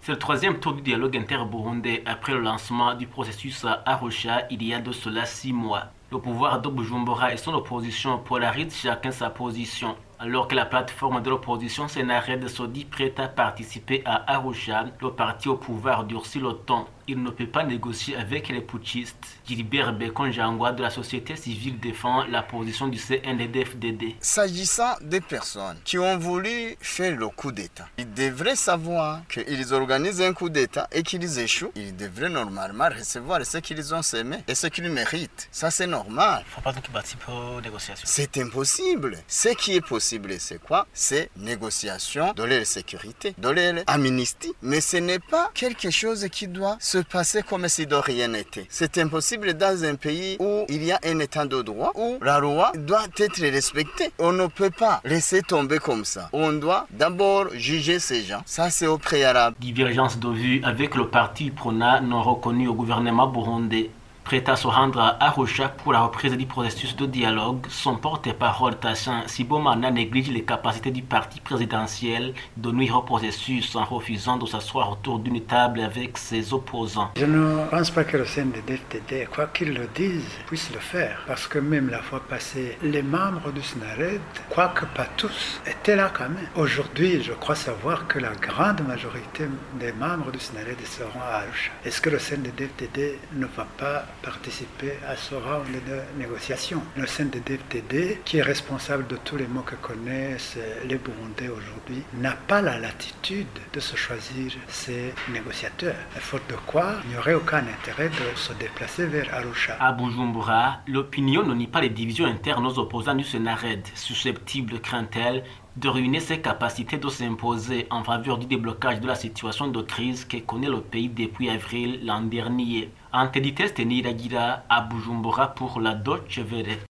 C'est le troisième tour du dialogue inter-burundais après le lancement du processus à Arusha il y a de cela 6 mois. Le pouvoir de Bujumbura et son opposition polarisent chacun sa position. Alors que la plateforme de l'opposition Sénarède se dit prête à participer à Arusha, le parti au pouvoir durcit le ton. Il ne peut pas négocier avec les putschistes. Gilbert Bekonjangwa de la société civile défend la position du CNDD-FDD. S'agissant des personnes qui ont voulu faire le coup d'État, ils devraient savoir qu'ils organisent un coup d'État et qu'ils échouent. Ils devraient normalement recevoir ce qu'ils ont semé et ce qu'ils méritent. Ça, c'est normal. Il ne faut pas qu'ils participent aux négociations. C'est impossible. Ce qui est possible, c'est quoi? C'est négociation de leur sécurité, de leur amnistie. Mais ce n'est pas quelque chose qui doit se passer comme si de rien n'était. C'est impossible dans un pays où il y a un état de droit, où la loi doit être respectée. On ne peut pas laisser tomber comme ça. On doit d'abord juger ces gens. Ça, c'est au préalable. Divergence de vue avec le parti Prona non reconnu au gouvernement burundais. Prêt à se rendre à Arusha pour la reprise du processus de dialogue, son porte-parole Tassin Sibomana néglige les capacités du parti présidentiel de nuire au processus en refusant de s'asseoir autour d'une table avec ses opposants. Je ne pense pas que le CNDD-FDD, quoi qu'ils le disent, puisse le faire. Parce que même la fois passée, les membres du SNARED, quoique pas tous, étaient là quand même. Aujourd'hui, je crois savoir que la grande majorité des membres du SNARED seront à Arusha. Est-ce que le CNDD-FDD ne va pas participer à ce round de négociation? Le CNDD-FDD, qui est responsable de tous les maux que connaissent les Burundais aujourd'hui, n'a pas la latitude de se choisir ses négociateurs. Faute de quoi, il n'y aurait aucun intérêt de se déplacer vers Arusha. À Bujumbura, l'opinion ne nie pas les divisions internes aux opposants du Sénarède, susceptibles, craint-elle, de ruiner ses capacités de s'imposer en faveur du déblocage de la situation de crise que connaît le pays depuis avril l'an dernier. Antedites Teniragira à Bujumbura pour la Deutsche Welle.